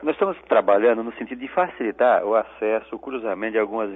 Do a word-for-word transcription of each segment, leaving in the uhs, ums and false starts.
Nós estamos trabalhando no sentido de facilitar o acesso, o cruzamento de algumas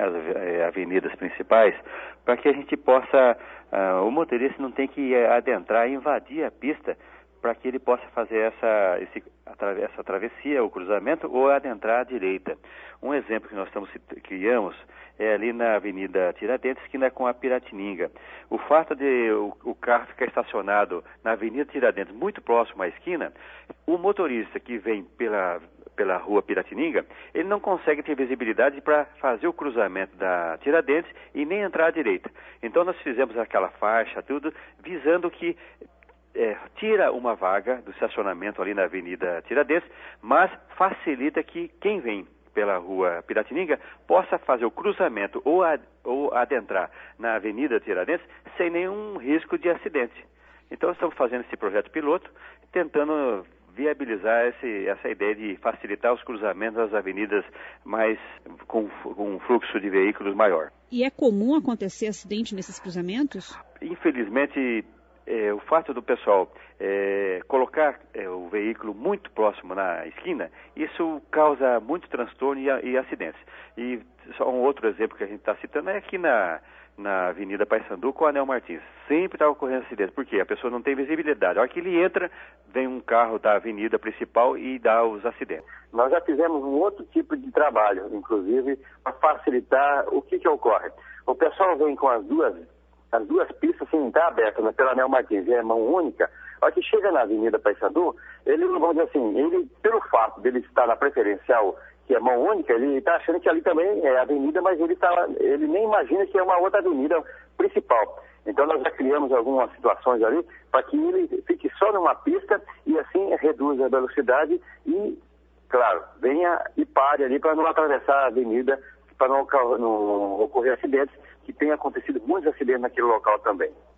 avenidas principais, para que a gente possa, uh, o motorista não tem que adentrar e invadir a pista, para que ele possa fazer essa, esse, essa travessia, o cruzamento, ou adentrar à direita. Um exemplo que nós estamos, criamos é ali na Avenida Tiradentes, esquina com a Piratininga. O fato de o, o carro ficar estacionado na Avenida Tiradentes, muito próximo à esquina, o motorista que vem pela, pela rua Piratininga, ele não consegue ter visibilidade para fazer o cruzamento da Tiradentes e nem entrar à direita. Então nós fizemos aquela faixa, tudo, visando que É, tira uma vaga do estacionamento ali na Avenida Tiradentes, mas facilita que quem vem pela rua Piratininga possa fazer o cruzamento ou, ad, ou adentrar na Avenida Tiradentes sem nenhum risco de acidente. Então estamos fazendo esse projeto piloto, tentando viabilizar esse, essa ideia de facilitar os cruzamentos das avenidas mais com, com um fluxo de veículos maior. E é comum acontecer acidente nesses cruzamentos? Infelizmente, É, o fato do pessoal é, colocar é, o veículo muito próximo na esquina, isso causa muito transtorno e, e acidentes. E só um outro exemplo que a gente está citando é aqui na, na Avenida Paissandu com o Anel Martins. Sempre está ocorrendo acidentes, porque a pessoa não tem visibilidade. A hora que ele entra, vem um carro da avenida principal e dá os acidentes. Nós já fizemos um outro tipo de trabalho, inclusive, para facilitar o que, que ocorre. O pessoal vem com as duas As duas pistas, assim, está abertas, né, pela Anel Martins, é mão única. A hora que chega na Avenida Paissandu, ele, vamos dizer assim, ele, pelo fato dele estar na preferencial, que é mão única, ele está achando que ali também é avenida, mas ele, tá, ele nem imagina que é uma outra avenida principal. Então nós já criamos algumas situações ali para que ele fique só numa pista e assim reduza a velocidade e, claro, venha e pare ali para não atravessar a avenida, para não, não ocorrer acidentes, que tem acontecido muitos acidentes naquele local também.